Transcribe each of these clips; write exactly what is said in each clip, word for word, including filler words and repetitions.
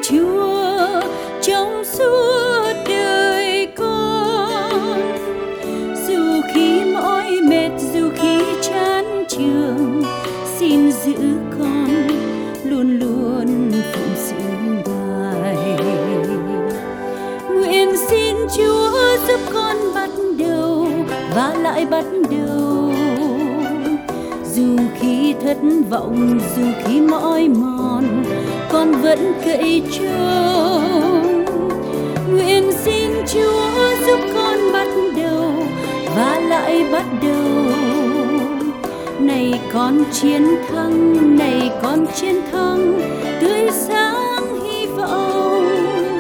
Chúa trong suốt đời con. Dù khi mỏi mệt, dù khi chán chường, xin giữ con luôn luôn phụng sự Ngài. Nguyện xin Chúa giúp con bắt đầu và lại bắt đầu. Dù khi thất vọng, dù khi mỏi mòn, con vẫn cậy trông. Nguyện xin Chúa giúp con bắt đầu và lại bắt đầu. Này con chiến thắng, này con chiến thắng, tươi sáng hy vọng.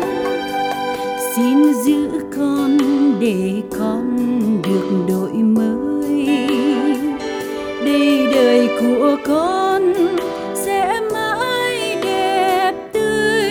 Xin giữ con để con được đổi mới, để đời của con sẽ mãi đẹp tươi.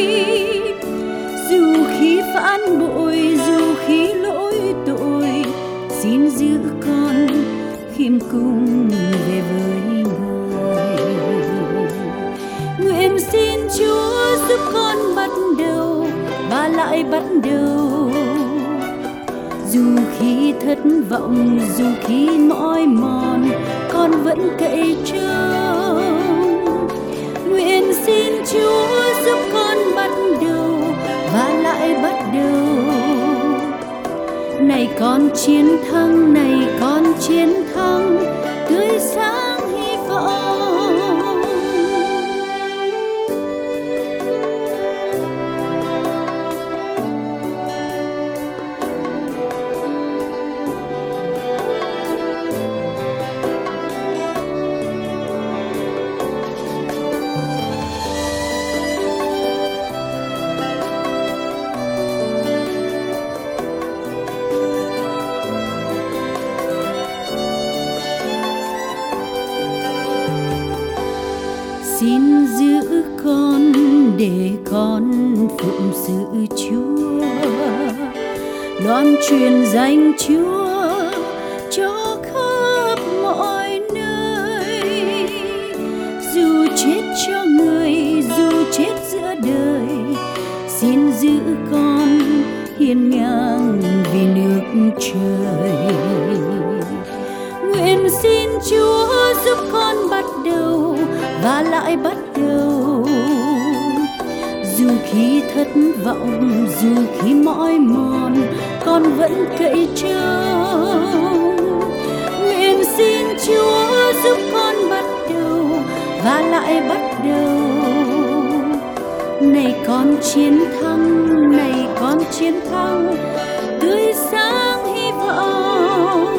Dù khi phản bội, dù khi lỗi tội, xin giữ con khiêm cung về với Ngài. Nguyện xin Chúa giúp con bắt đầu và lại bắt đầu. Dù khi thất vọng, dù khi mỏi mòn, con vẫn cậy trông. Nguyện xin Chúa giúp con bắt đầu và lại bắt đầu. Này con chiến thắng, này con chiến thắng, tươi sáng hy vọng. Xin giữ con để con phụng sự Chúa, loan truyền danh Chúa cho khắp mọi nơi. Dù chết cho người, dù chết giữa đời, xin giữ con hiên ngang vì nước trời. Nguyện xin Chúa giúp con bắt đầu và lại bắt đầu. Dù khi thất vọng, dù khi mỏi mòn, con vẫn cậy trông. Nguyện xin Chúa giúp con bắt đầu và lại bắt đầu. Này con chiến thắng, này con chiến thắng, tươi sáng hy vọng.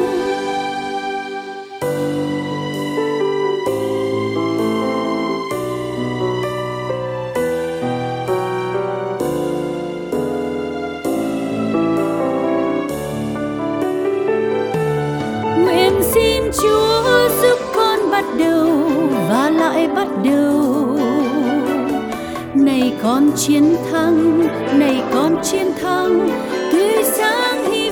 Xin Chúa giúp con bắt đầu và lại bắt đầu. Này con chiến thắng, này con chiến thắng, tươi sáng hy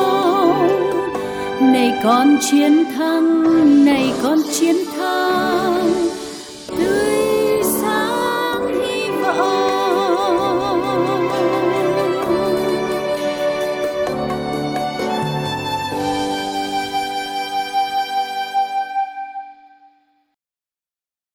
vọng. Này con chiến thắng, này con chiến thắng.